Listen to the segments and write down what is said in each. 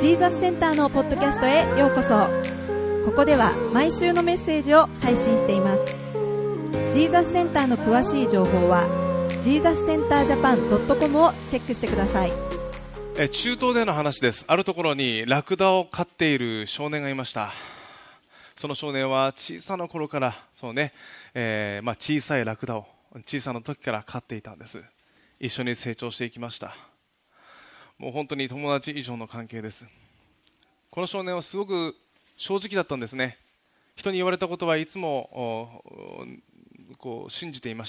ジーザスセンターのポッドキャストへようこそ。ここでは毎週のメッセージを配信しています。ジーザスセンターの詳しい情報はジーザスセンタージャパン .com をチェックしてください。 中東での話です。あるところにラクダを飼っている少年がいました。その少年は小さな頃から小さいラクダを小さな時から飼っていたんです。一緒に成長していきました。もう本当に友達以上の関係です。この少年はすごく正直だったんですね。人に言われたことはいつも信じていました。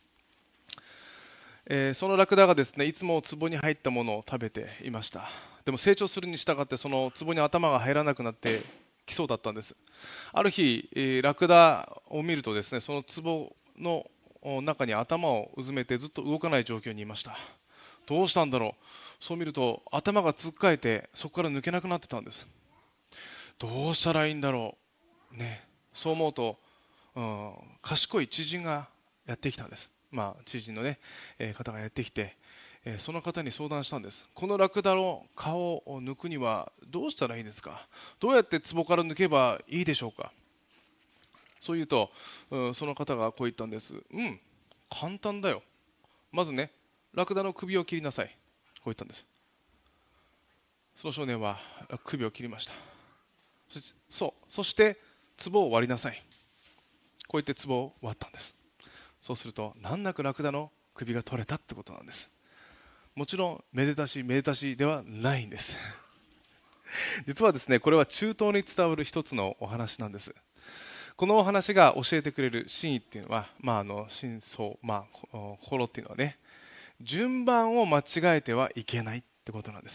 そのラクダがですね、いつも壺に入ったものを食べていました。でも成長するに従ってその壺に頭が入らなくなってきそうだったんです。ある日、ラクダを見るとですね、その壺の中に頭をうずめてずっと動かない状況にいました。どうしたんだろう。そう見ると頭がつっかえてそこから抜けなくなってたんです。どうしたらいいんだろう、ね、そう思うと、賢い知人がやってきたんです。知人の、方がやってきて、その方に相談したんです。このラクダの顔を抜くにはどうしたらいいですか。どうやって壺から抜けばいいでしょうか。そう言うと、その方がこう言ったんです。簡単だよ。まずね、ラクダの首を切りなさい。こう言ったんです。その少年は首を切りました。そして壺を割りなさい。こう言って壺を割ったんです。そうすると難なくラクダの首が取れたってことなんです。もちろんめでたしめでたしではないんです実はですね、これは中東に伝わる一つのお話なんです。このお話が教えてくれる真意っていうのは、真相、心っていうのはね、順番を間違えてはいけないってことなんです。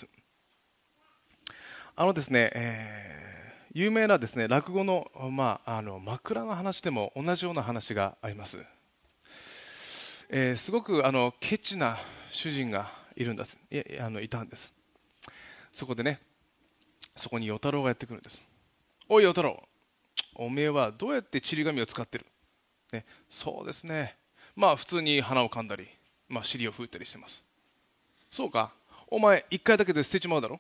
ですね、有名なですね落語の、枕の話でも同じような話があります。すごくケチな主人がいたんです。そこでね、そこに与太郎がやってくるんです。おい与太郎、おめえはどうやってちり紙を使ってる、そうですね、普通に鼻をかんだり、尻を拭いたりしてます。そうか、お前1回だけで捨てちまうだろ。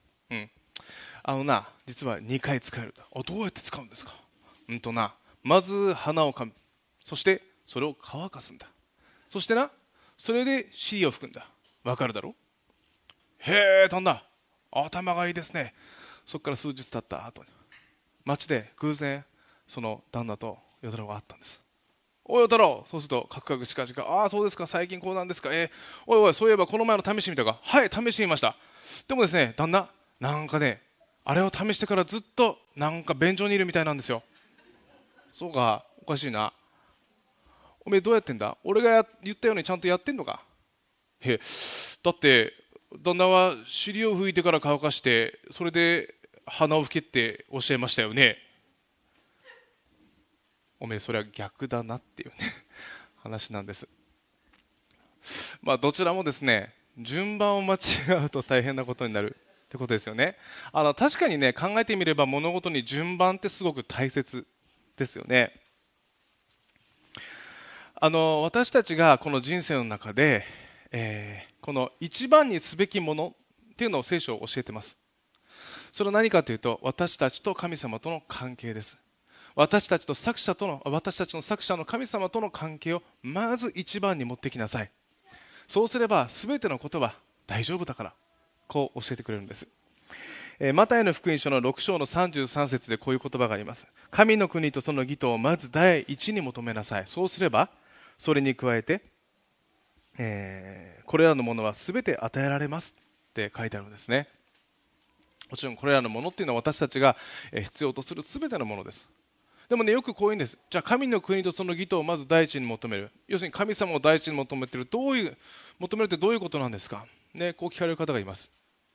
実は2回使える。どうやって使うんですか。まず鼻をかむ、そしてそれを乾かすんだ。そしてそれで尻を拭くんだ。わかるだろ。へえ、旦那、頭がいいですね。そこから数日経った後に街で偶然その旦那と与太郎が会ったんです。おい与太郎、そうするとカクカクしかじか、ああそうですか、最近こうなんですか。おいおい、そういえばこの前の試してみたか。はい、試してみました。でもですね旦那、あれを試してからずっと便所にいるみたいなんですよ。そうか、おかしいな。おめえどうやってんだ。俺が言ったようにちゃんとやってんのか。だって旦那は尻を拭いてから乾かして、それで鼻を拭けっておっしゃいましたよね。おめえそれは逆だなっていうね話なんです。どちらもですね、順番を間違うと大変なことになるってことですよね。確かにね、考えてみれば物事に順番ってすごく大切ですよね。私たちがこの人生の中で、この一番にすべきものっていうのを聖書を教えてます。それは何かというと、私たちと神様との関係です。私たちの作者の神様との関係をまず一番に持ってきなさい。そうすれば全てのことは大丈夫だから、こう教えてくれるんです。マタイの福音書の6章の33節でこういう言葉があります。神の国とその義とをまず第一に求めなさい。そうすればそれに加えて、これらのものは全て与えられますって書いてあるんですね。もちろんこれらのものっていうのは私たちが必要とする全てのものです。でもね、よくこういうんです。じゃあ神の国とその義とをまず第一に求める。要するに神様を第一に求めるってどういうことなんですか、こう聞かれる方がいます。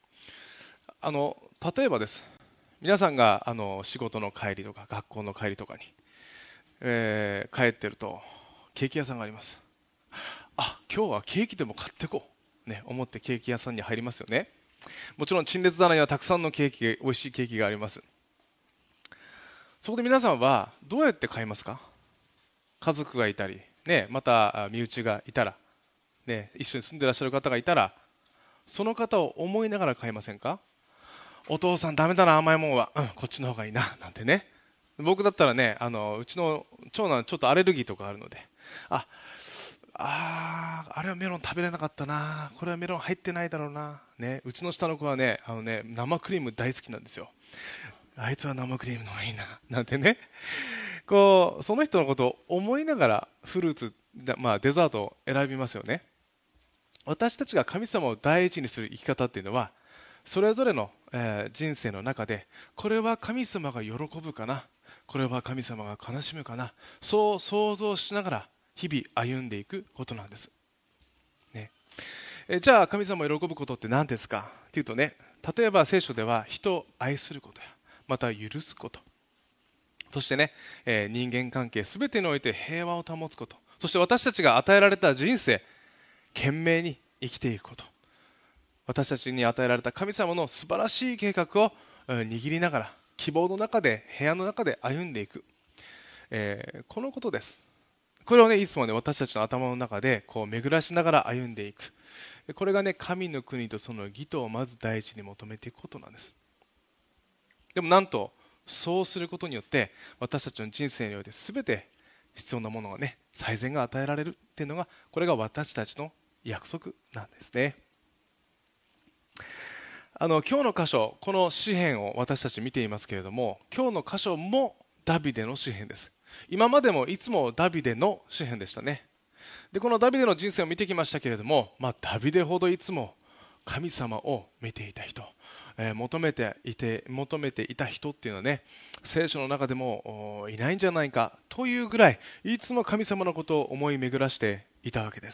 例えばです。皆さんが仕事の帰りとか学校の帰りとかに、帰ってるとケーキ屋さんがあります。今日はケーキでも買ってこう、思ってケーキ屋さんに入りますよね。もちろん陳列棚にはたくさんの美味しいケーキがあります。そこで皆さんはどうやって買いますか。家族がいたり、また身内がいたら、一緒に住んでいらっしゃる方がいたら、その方を思いながら買いませんか。 お父さんダメだな甘いもんは、こっちの方がいいななんてね。僕だったらね、うちの長男ちょっとアレルギーとかあるので、あれはメロン食べれなかったな、これはメロン入ってないだろうな、ね、うちの下の子はね、生クリーム大好きなんですよ。あいつは生クリームの方がいいななんてね、その人のことを思いながらフルーツ、デザートを選びますよね。私たちが神様を第一にする生き方っていうのは、それぞれの、人生の中で、これは神様が喜ぶかな、これは神様が悲しむかな、そう想像しながら日々歩んでいくことなんです、ね。じゃあ神様を喜ぶことって何ですかっていうとね、例えば聖書では人を愛することや、また許すこと、そしてね、人間関係すべてにおいて平和を保つこと、そして私たちが与えられた人生、懸命に生きていくこと、私たちに与えられた神様の素晴らしい計画を握りながら、希望の中で、部屋の中で歩んでいく、このことです。これをね、いつもね、私たちの頭の中で巡らしながら歩んでいく。これがね、神の国とその義とをまず第一に求めていくことなんです。でもなんと、そうすることによって私たちの人生において全て必要なものがね、最善が与えられるっていうのが、これが私たちの約束なんですね。今日の箇所、この詩篇を私たち見ていますけれども、今日の箇所もダビデの詩篇です。今までもいつもダビデの詩篇でしたね。でこのダビデの人生を見てきましたけれども、ダビデほどいつも神様を見ていた人、求めていた人っていうのはね、聖書の中でもいないんじゃないかというぐらい、いつも神様のことを思い巡らしていたわけです。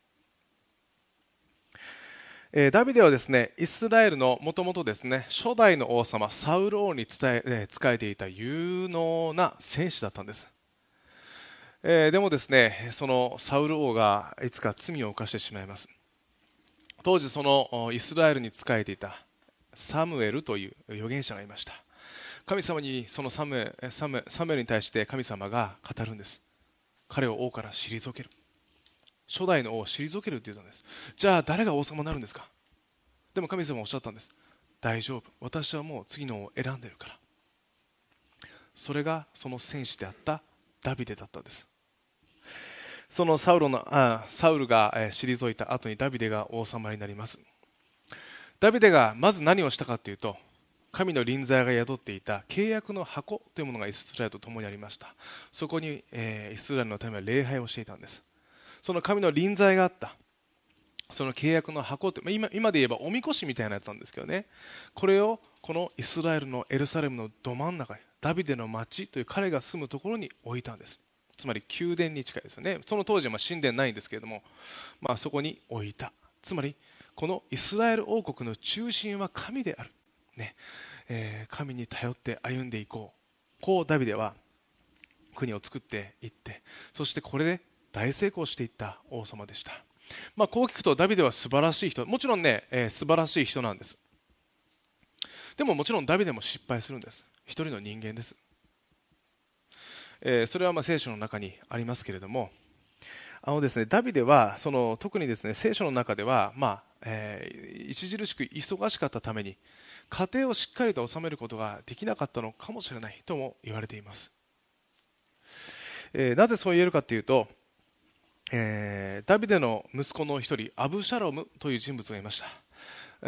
ダビデはですね、イスラエルのもともとですね、初代の王様サウル王に仕えていた有能な戦士だったんです。でもですね、そのサウル王がいつか罪を犯してしまいます。当時そのイスラエルに仕えていたサムエルという預言者がいました。神様にそのサムエルに対して神様が語るんです。彼を王から退ける、初代の王を退けるって言ったんです。じゃあ誰が王様になるんですか。でも神様はおっしゃったんです。大丈夫、私はもう次の王を選んでるから。それがその戦士であったダビデだったんです。そのサウルが退いた後にダビデが王様になります。ダビデがまず何をしたかというと、神の臨在が宿っていた契約の箱というものがイスラエルと共にありました。そこに、イスラエルのためは礼拝をしていたんです。その神の臨在があったその契約の箱って、今で言えばおみこしみたいなやつなんですけどね、これをこのイスラエルのエルサレムのど真ん中に、ダビデの町という彼が住むところに置いたんです。つまり宮殿に近いですよね。その当時は神殿ないんですけれども、そこに置いた。つまりこのイスラエル王国の中心は神である、ね。神に頼って歩んでいこう、こうダビデは国を作っていって、そしてこれで大成功していった王様でした。こう聞くとダビデは素晴らしい人、もちろんね、素晴らしい人なんです。でももちろんダビデも失敗するんです。一人の人間です。それは聖書の中にありますけれども、ですね、ダビデは特にですね、聖書の中では、著しく忙しかったために家庭をしっかりと治めることができなかったのかもしれないとも言われています。なぜそう言えるかというと、ダビデの息子の一人アブシャロムという人物がいました。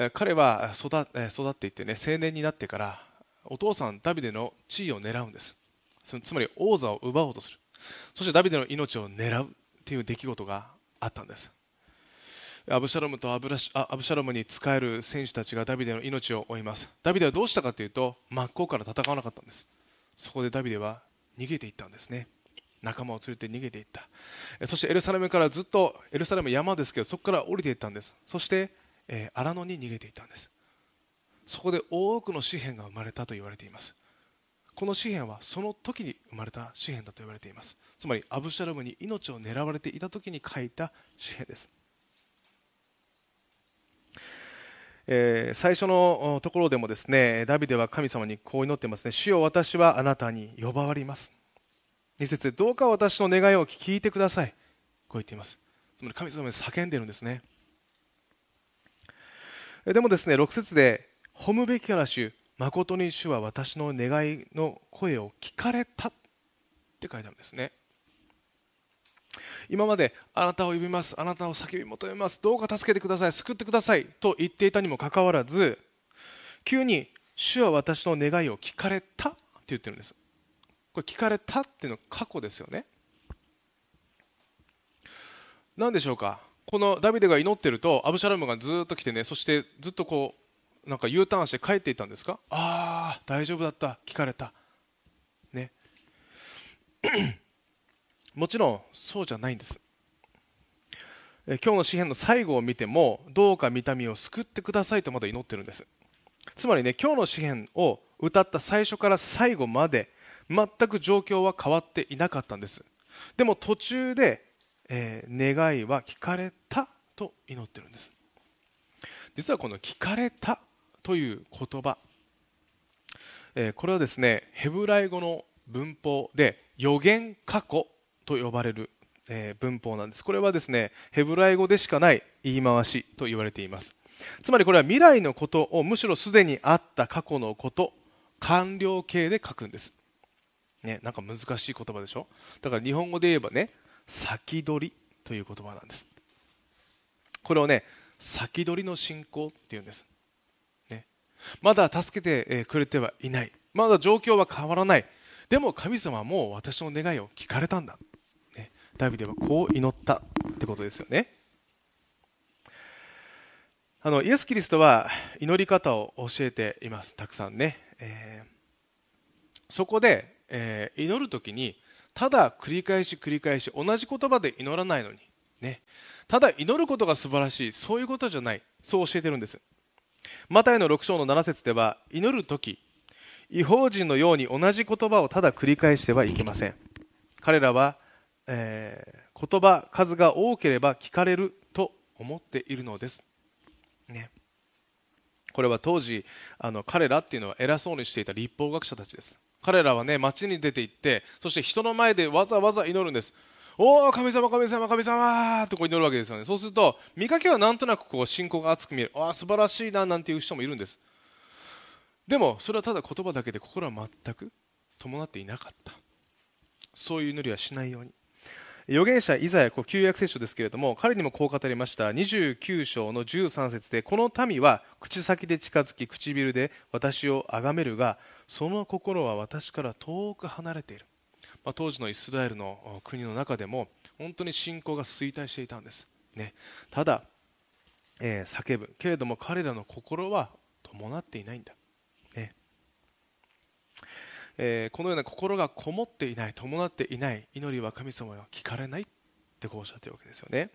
彼は育っていってね、青年になってからお父さんダビデの地位を狙うんです。つまり王座を奪おうとする。そしてダビデの命を狙うという出来事があったんです。アブシャロムに仕える戦士たちがダビデの命を追います。ダビデはどうしたかというと、真っ向から戦わなかったんです。そこでダビデは逃げていったんですね。仲間を連れて逃げていった。そしてエルサレムからずっと、エルサレム山ですけど、そこから降りていったんです。そして荒野に逃げていったんです。そこで多くの詩篇が生まれたと言われています。この詩篇はその時に生まれた詩篇だと言われています。つまりアブシャロムに命を狙われていた時に書いた詩篇です。最初のところでもですね、ダビデは神様にこう祈ってますね。主よ、私はあなたに呼ばわります。2節で、どうか私の願いを聞いてください、こう言っています。つまり神様に叫んでいるんですね。でもですね、6節で、 褒むべきから主、誠に主は私の願いの声を聞かれたって書いてあるんですね。今まであなたを呼びます、あなたを叫び求めます、どうか助けてください、救ってくださいと言っていたにもかかわらず、急に主は私の願いを聞かれたって言ってるんです。これ聞かれたっていうのは過去ですよね。何でしょうか。このダビデが祈ってるとアブシャロムがずっと来てね、そしてずっとこうなんか U ターンして帰っていったんですか。ああ大丈夫だった、聞かれたねもちろんそうじゃないんです。今日の詩篇の最後を見ても、どうか御民を救ってくださいとまだ祈ってるんです。つまりね、今日の詩篇を歌った最初から最後まで全く状況は変わっていなかったんです。でも途中で、願いは聞かれたと祈ってるんです。実はこの聞かれたという言葉、これはですね、ヘブライ語の文法で予言過去と呼ばれる、文法なんです。これはですね、ヘブライ語でしかない言い回しと言われています。つまりこれは未来のことをむしろすでにあった過去のこと、完了形で書くんです、ね、なんか難しい言葉でしょ。だから日本語で言えばね、先取りという言葉なんです。これをね、先取りの信仰っていうんです、ね、まだ助けてくれてはいない、まだ状況は変わらない、でも神様はもう私の願いを聞かれたんだ、ね、ダビデはこう祈ったってことですよね。イエス・キリストは祈り方を教えています、たくさんね。そこで、祈るときにただ繰り返し繰り返し同じ言葉で祈らないのに、ね、ただ祈ることが素晴らしい、そういうことじゃない、そう教えてるんです。マタイの6章の7節では、祈るとき異邦人のように同じ言葉をただ繰り返してはいけません。彼らは、言葉数が多ければ聞かれると思っているのですね。これは当時彼らっていうのは偉そうにしていた律法学者たちです。彼らはね、街に出て行って、そして人の前でわざわざ祈るんです。おー神様神様神様とこう祈るわけですよね。そうすると見かけはなんとなくこう信仰が熱く見える、ああ素晴らしいななんていう人もいるんです。でもそれはただ言葉だけで心は全く伴っていなかった。そういう祈りはしないように。預言者イザヤ、旧約聖書ですけれども、彼にもこう語りました。29章の13節で、この民は口先で近づき唇で私を崇めるが、その心は私から遠く離れている。当時のイスラエルの国の中でも本当に信仰が衰退していたんです、ね、ただ、叫ぶけれども彼らの心は伴っていないんだ、ね。このような心がこもっていない、伴っていない祈りは神様は聞かれないってこうおっしゃっているわけですよね。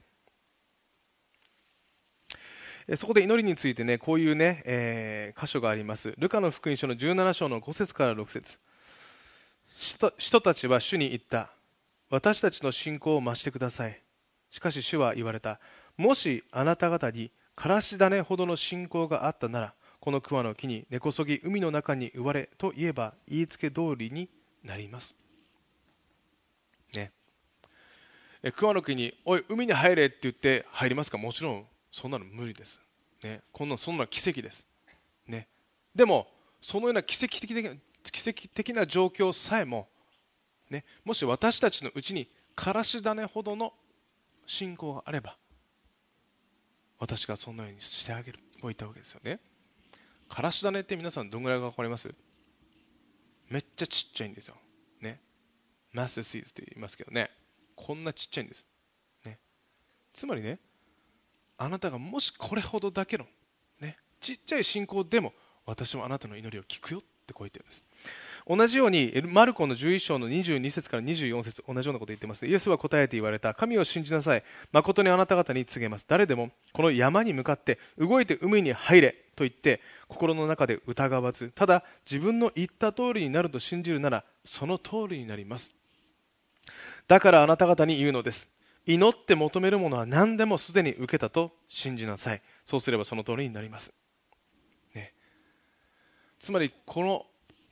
そこで祈りについてね、こういうね、箇所があります。ルカの福音書の17章の5節から6節。人たちは主に言った。私たちの信仰を増してください。しかし主は言われた。もしあなた方にからし種ほどの信仰があったなら、この桑の木に根こそぎ海の中に植われと言えば言いつけ通りになります、ね。桑の木におい海に入れって言って入りますか。もちろんそんなの無理です、ね、そんな奇跡です、ね。でもそのような奇跡的な状況さえも、ね、もし私たちのうちにからし種ほどの信仰があれば、私がそのようにしてあげる、こう言ったわけですよね。からし種って皆さんどんぐらいが分かります？めっちゃちっちゃいんですよ、ね。マスターシーズって言いますけどね、こんなちっちゃいんです、ね。つまりね、あなたがもしこれほどだけの、ね、ちっちゃい信仰でも私もあなたの祈りを聞くよってこう言ってるんです。同じようにマルコの11章の22節から24節、同じようなことを言っています。イエスは答えて言われた。神を信じなさい。誠にあなた方に告げます。誰でもこの山に向かって動いて海に入れと言って心の中で疑わず、ただ自分の言った通りになると信じるならその通りになります。だからあなた方に言うのです。祈って求めるものは何でもすでに受けたと信じなさい。そうすればその通りになります、ね。つまりこの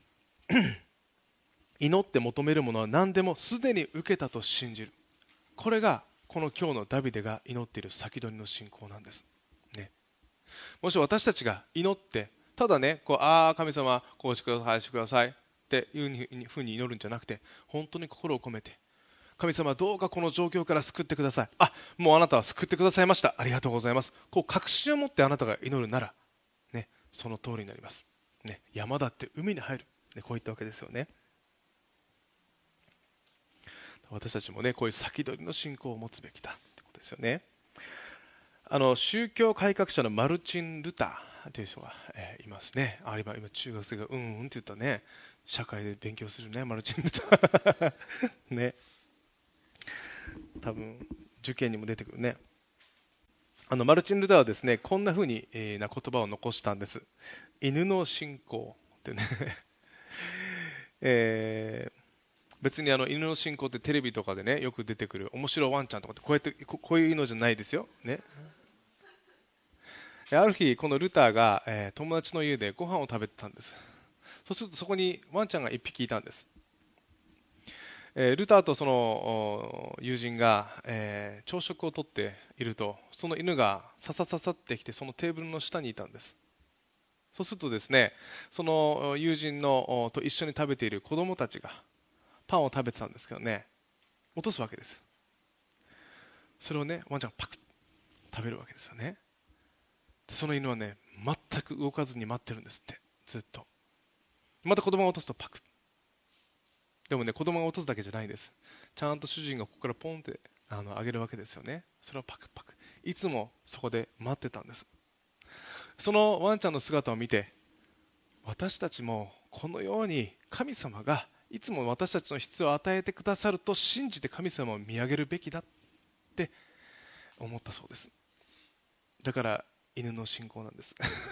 祈って求めるものは何でもすでに受けたと信じる、これがこの今日のダビデが祈っている先取りの信仰なんです、ね。もし私たちが祈ってただね、神様こうしてください、ああしてくださいっていうふうに祈るんじゃなくて、本当に心を込めて、神様どうかこの状況から救ってください、もうあなたは救ってくださいました、ありがとうございます、確信を持ってあなたが祈るなら、ね、その通りになります、ね、山だって海に入る、ね、こういったわけですよね。私たちもね、こういう先取りの信仰を持つべきだということですよね。宗教改革者のマルチン・ルターという人が、いますね。今中学生がうんって言ったね、社会で勉強するね、マルチン・ルターね、多分受験にも出てくるね。マルチン・ルターはですね、こんな風にな言葉を残したんです。犬の信仰ってね別に犬の信仰ってテレビとかでねよく出てくる面白いワンちゃんとかってこういうのじゃないですよ、ね、ある日このルターが、友達の家でご飯を食べてたんです。そうするとそこにワンちゃんが1匹いたんです。ルターとその友人が、朝食をとっていると、その犬がささささってきてそのテーブルの下にいたんです。そうするとですね、その友人と一緒に食べている子供たちがパンを食べてたんですけどね、落とすわけです。それをね、ワンちゃんがパクッ食べるわけですよね。でその犬はね、全く動かずに待ってるんですって、ずっと。また子供が落とすとパクッ。でもね、子供が落とすだけじゃないです。ちゃんと主人がここからポンってあげるわけですよね。それをパクパク、いつもそこで待ってたんです。そのワンちゃんの姿を見て、私たちもこのように神様がいつも私たちの必要を与えてくださると信じて神様を見上げるべきだって思ったそうです。だから犬の信仰なんです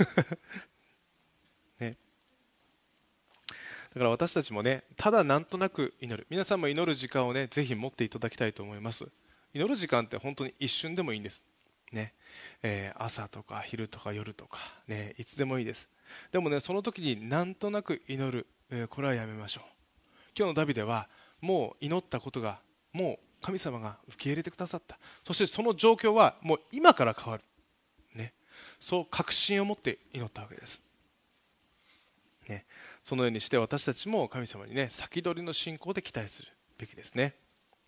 ね、だから私たちもね、ただなんとなく祈る、皆さんも祈る時間をねぜひ持っていただきたいと思います。祈る時間って本当に一瞬でもいいんですね。朝とか昼とか夜とか、ね、いつでもいいです。でもね、その時になんとなく祈る、これはやめましょう。今日のダビデはもう祈ったことがもう神様が受け入れてくださった。そしてその状況はもう今から変わる、ね、そう確信を持って祈ったわけです、ね、そのようにして私たちも神様にね先取りの信仰で期待するべきですね。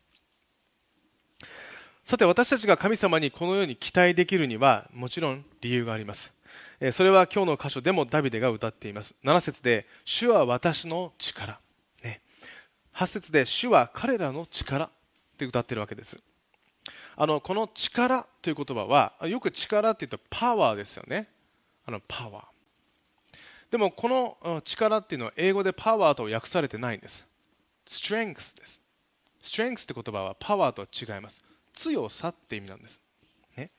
さて、私たちが神様にこのように期待できるにはもちろん理由があります。それは今日の箇所でもダビデが歌っています。7節で主は私の力、8節で主は彼らの力って歌っているわけです。この力という言葉はよく力って言うとパワーですよね。パワーでもこの力っていうのは英語でパワーと訳されてないんです。 Strength です。 Strength って言葉はパワーとは違います。強さって意味なんです、ね、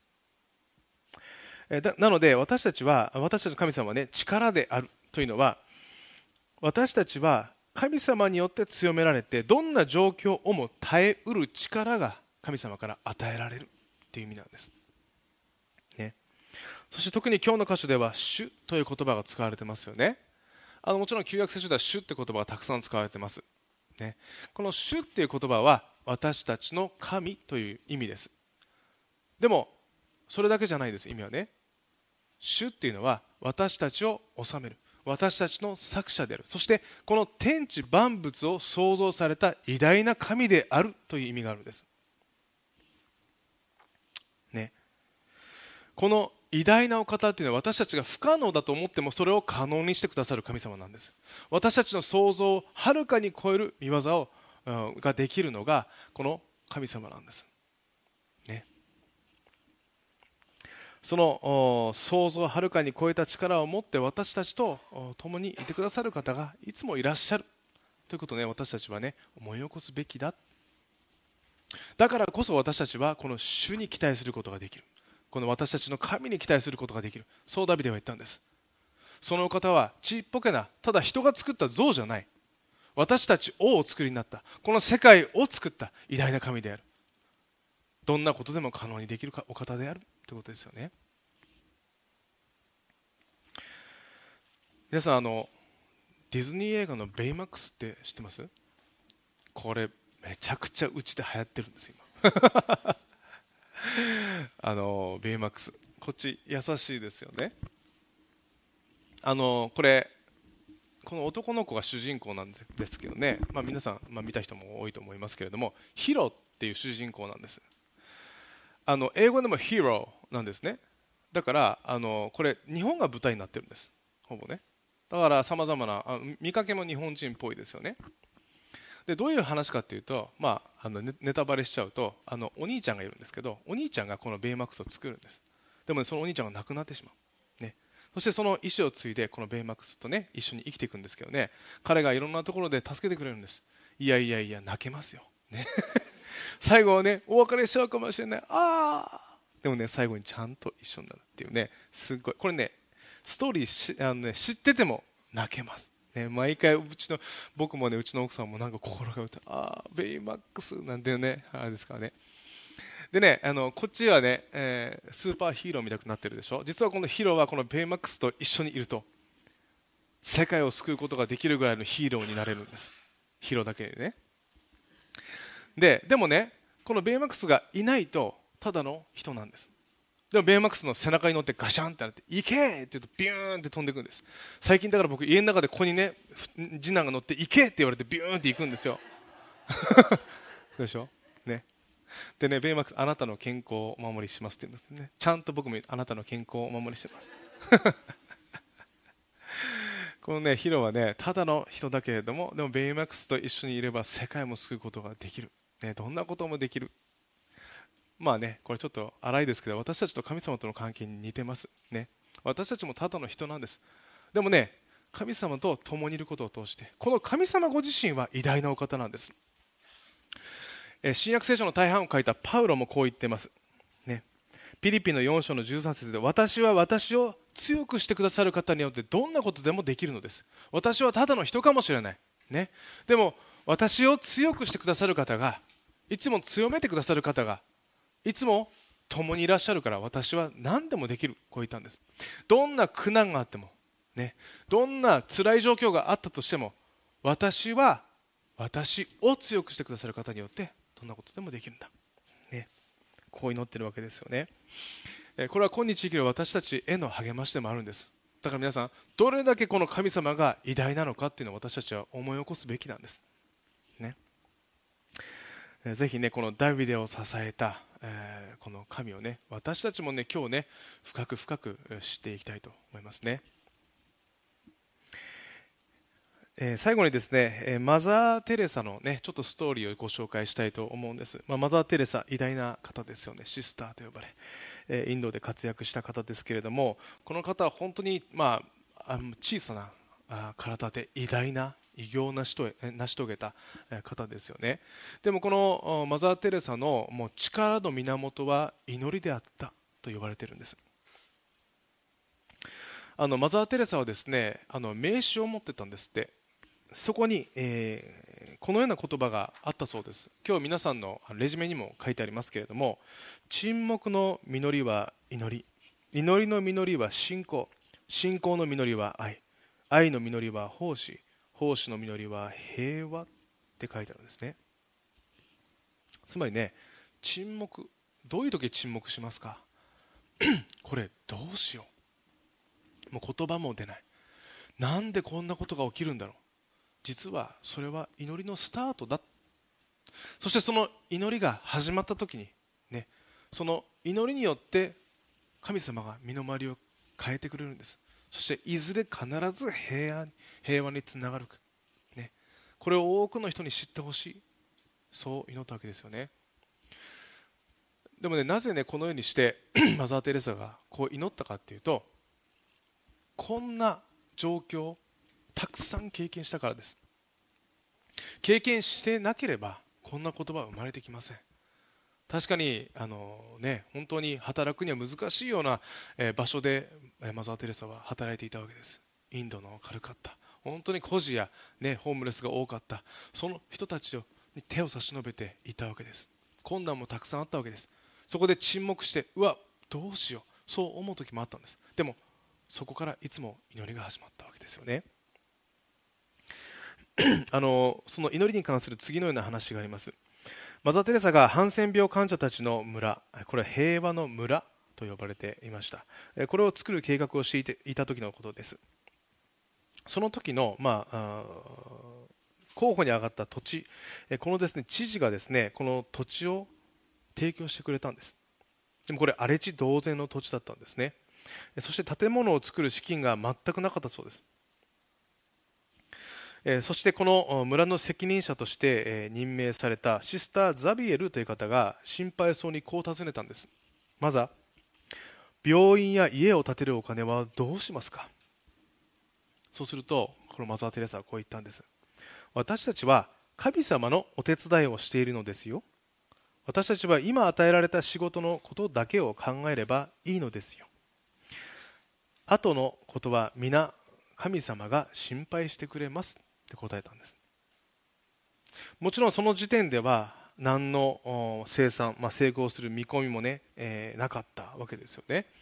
なので私たちの神様はね力であるというのは、私たちは神様によって強められてどんな状況をも耐えうる力が神様から与えられるという意味なんです、ね、そして特に今日の箇所では主という言葉が使われてますよね。もちろん旧約聖書では主って言葉がたくさん使われてます、ね、この主っていう言葉は私たちの神という意味です。でもそれだけじゃないです。意味はね、主っていうのは私たちを治める、私たちの作者である、そしてこの天地万物を創造された偉大な神であるという意味があるんです、ね、この偉大なお方っていうのは私たちが不可能だと思ってもそれを可能にしてくださる神様なんです。私たちの想像をはるかに超える御業ができるのがこの神様なんです、ね、その想像をはるかに超えた力を持って私たちと共にいてくださる方がいつもいらっしゃるということをね、私たちはね思い起こすべきだ。だからこそ私たちはこの主に期待することができる、この私たちの神に期待することができる、そうダビデは言ったんです。そのお方はちっぽけなただ人が作った像じゃない、私たちをお作りになったこの世界を作った偉大な神である、どんなことでも可能にできるお方であるということですよね。皆さんディズニー映画のベイマックスって知ってます？これめちゃくちゃうちで流行ってるんです今ベイマックス、こっち優しいですよね。 これこの男の子が主人公なんですけどね、皆さん、見た人も多いと思いますけれども、ヒロっていう主人公なんです。英語でもヒーローなんですね。だからこれ日本が舞台になってるんです、ほぼね。だからさまざまな見かけも日本人っぽいですよね。でどういう話かっていうと、ネタバレしちゃうとお兄ちゃんがいるんですけど、お兄ちゃんがこのベイマックスを作るんです。でも、ね、そのお兄ちゃんが亡くなってしまう、ね、そしてその意思を継いでこのベイマックスとね一緒に生きていくんですけどね、彼がいろんなところで助けてくれるんです。いやいやいや泣けますよ、ね、最後はねお別れしちゃうかもしれない、でもね最後にちゃんと一緒になるっていうね、すごいこれねストーリー知ってても泣けますね。毎回僕もねうちの奥さんもなんか心が打たベイマックスなんてねあれですからね。でねこっちはね、スーパーヒーローみたいになってるでしょ。実はこのヒーローはこのベイマックスと一緒にいると世界を救うことができるぐらいのヒーローになれるんです。ヒーローだけでね。でもねこのベイマックスがいないとただの人なんです。でもベイマックスの背中に乗ってガシャンってなって行けって言うとビューンって飛んでいくんです。最近だから僕家の中でここにね次男が乗って行けって言われてビューンって行くんですよそうでしょね。でねベイマックスあなたの健康をお守りしますって言うんですね。ちゃんと僕もあなたの健康をお守りしてますこのねヒーローはねただの人だけれども、でもベイマックスと一緒にいれば世界も救うことができる、ね、どんなこともできる。これちょっと荒いですけど、私たちと神様との関係に似てますね。私たちもただの人なんです。でもね神様と共にいることを通してこの神様ご自身は偉大なお方なんです。新約聖書の大半を書いたパウロもこう言っています、ね、ピリピの4章の13節で、私は私を強くしてくださる方によってどんなことでもできるのです。私はただの人かもしれない、ね、でも私を強くしてくださる方が、いつも強めてくださる方がいつも共にいらっしゃるから、私は何でもできる、こう言ったんです。どんな苦難があっても、ね、どんな辛い状況があったとしても、私は私を強くしてくださる方によってどんなことでもできるんだ、ね、こう祈ってるわけですよね。これは今日生きる私たちへの励ましでもあるんです。だから皆さん、どれだけこの神様が偉大なのかっていうのを私たちは思い起こすべきなんです、ね。ぜひねこのダビデを支えた、この神をね私たちもね今日ね深く深く知っていきたいと思いますね。最後にですねマザー・テレサのねちょっとストーリーをご紹介したいと思うんです。マザー・テレサ偉大な方ですよね。シスターと呼ばれ、インドで活躍した方ですけれども、この方は本当に、小さな体で偉大な偉業を成し遂げた方ですよね。でもこのマザー・テレサのもう力の源は祈りであったと言われているんです。マザー・テレサはですね名刺を持ってたんですって。そこに、このような言葉があったそうです。今日皆さんのレジュメにも書いてありますけれども、沈黙の実りは祈り、祈りの実りは信仰、信仰の実りは愛、愛の実りは奉仕、奉仕の実りは平和って書いてあるんですね。つまりね沈黙、どういう時沈黙しますかこれどうしよう、もう言葉も出ない、なんでこんなことが起きるんだろう。実はそれは祈りのスタートだ。そしてその祈りが始まった時に、ね、その祈りによって神様が身の回りを変えてくれるんです。そしていずれ必ず平和につながる、ね、これを多くの人に知ってほしい、そう祈ったわけですよね。でもねなぜねこのようにしてマザー・テレサがこう祈ったかっていうと、こんな状況をたくさん経験したからです。経験してなければこんな言葉は生まれてきません。確かに本当に働くには難しいような場所でマザー・テレサは働いていたわけです。インドのカルカッタ、本当に孤児や、ホームレスが多かったその人たちに手を差し伸べていたわけです。困難もたくさんあったわけです。そこで沈黙して、うわどうしよう、そう思う時もあったんです。でもそこからいつも祈りが始まったわけですよねその祈りに関する次のような話があります。マザー・テレサがハンセン病患者たちの村、これは平和の村と呼ばれていました。これを作る計画をしていた時のことです。 その時の、候補に上がった土地、このですね、知事がですね、この土地を提供してくれたんです。でもこれ荒れ地同然の土地だったんですね。そして建物を作る資金が全くなかったそうです。そしてこの村の責任者として任命されたシスター・ザビエルという方が心配そうにこう尋ねたんです。まずは、病院や家を建てるお金はどうしますか。そうするとこのマザー・テレサはこう言ったんです。私たちは神様のお手伝いをしているのですよ。私たちは今与えられた仕事のことだけを考えればいいのですよ。後のことは皆神様が心配してくれますって答えたんです。もちろんその時点では何の生産、成功する見込みもね、なかったわけですよね。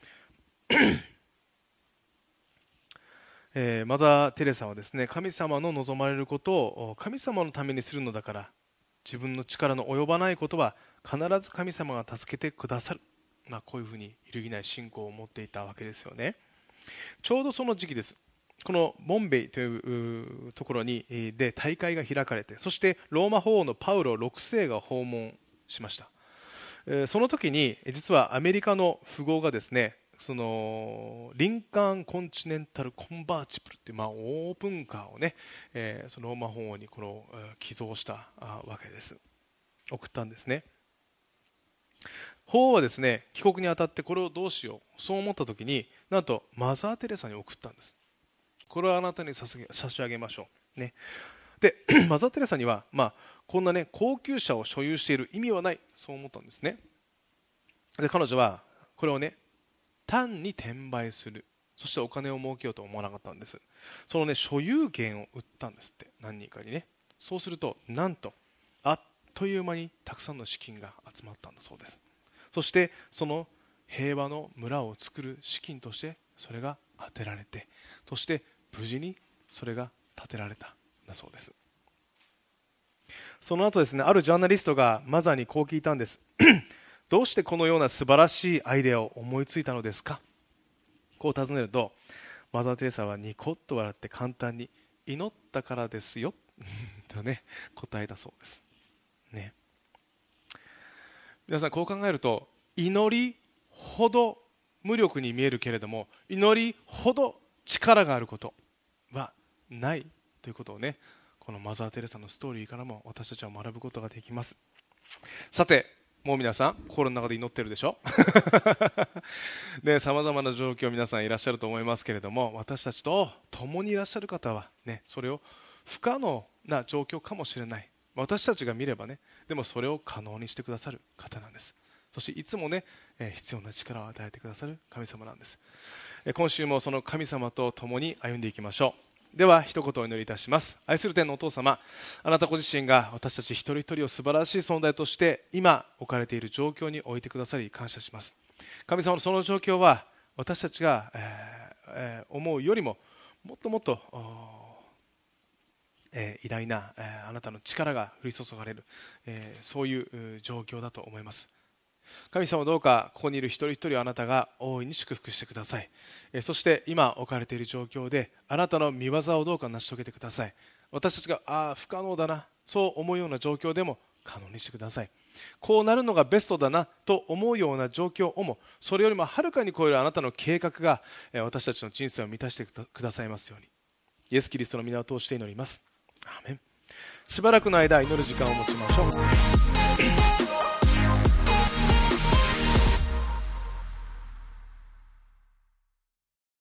マザー・テレサはですね、神様の望まれることを神様のためにするのだから、自分の力の及ばないことは必ず神様が助けてくださる、こういうふうに揺るぎない信仰を持っていたわけですよね。ちょうどその時期です。このボンベイというところで大会が開かれて、そしてローマ法王のパウロ6世が訪問しました。その時に実はアメリカの富豪がですね、そのリンカーンコンチネンタルコンバーチブルという、オープンカーをね、そのローマ法王にこの寄贈したわけです。送ったんですね。法王はですね、帰国にあたってこれをどうしよう、そう思った時に、なんとマザー・テレサに送ったんです。これはあなたに差し上げましょう、ね。でマザー・テレサには、こんなね高級車を所有している意味はない、そう思ったんですね。で彼女はこれをね単に転売する、そしてお金を儲けようと思わなかったんです。そのね所有権を売ったんですって、何人かにね。そうするとなんとあっという間にたくさんの資金が集まったんだそうです。そしてその平和の村を作る資金としてそれが当てられて、そして無事にそれが建てられたんだそうです。その後ですね、あるジャーナリストがマザーにこう聞いたんです。どうしてこのような素晴らしいアイデアを思いついたのですか。こう尋ねると、マザー・テレサはニコッと笑って簡単に、祈ったからですよとね答えたそうですね。皆さんこう考えると、祈りほど無力に見えるけれども、祈りほど力があることはないということをね、このマザー・テレサのストーリーからも私たちは学ぶことができます。さて、もう皆さん心の中で祈ってるでしょさまざまな状況皆さんいらっしゃると思いますけれども、私たちと共にいらっしゃる方はね、それを不可能な状況かもしれない、私たちが見ればね、でもそれを可能にしてくださる方なんです。そしていつもね、必要な力を与えてくださる神様なんです。今週もその神様と共に歩んでいきましょう。では一言お祈りいたします。愛する天のお父様、あなたご自身が私たち一人一人を素晴らしい存在として今置かれている状況に置いてくださり感謝します。神様のその状況は私たちが、思うよりももっともっと偉大な、あなたの力が降り注がれる、そういう状況だと思います。神様、どうかここにいる一人一人をあなたが大いに祝福してください。そして今置かれている状況であなたの御業をどうか成し遂げてください。私たちが不可能だなそう思うような状況でも可能にしてください。こうなるのがベストだなと思うような状況をも、それよりもはるかに超えるあなたの計画が私たちの人生を満たしてくださいますように、イエス・キリストの皆を通して祈ります。アーメン。しばらくの間祈る時間を持ちましょう。